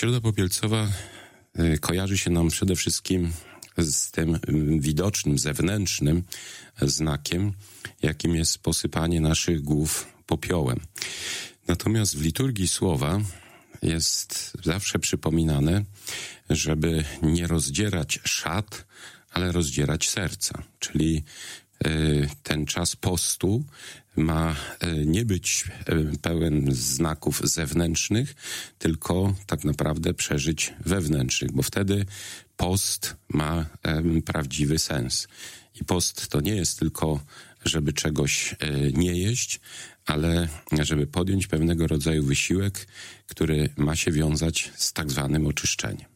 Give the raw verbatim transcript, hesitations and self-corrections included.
Środa Popielcowa kojarzy się nam przede wszystkim z tym widocznym, zewnętrznym znakiem, jakim jest posypanie naszych głów popiołem. Natomiast w liturgii słowa jest zawsze przypominane, żeby nie rozdzierać szat, ale rozdzierać serca. Czyli ten czas postu ma nie być pełen znaków zewnętrznych, tylko tak naprawdę przeżyć wewnętrznych, bo wtedy post ma prawdziwy sens. I post to nie jest tylko, żeby czegoś nie jeść, ale żeby podjąć pewnego rodzaju wysiłek, który ma się wiązać z tak zwanym oczyszczeniem.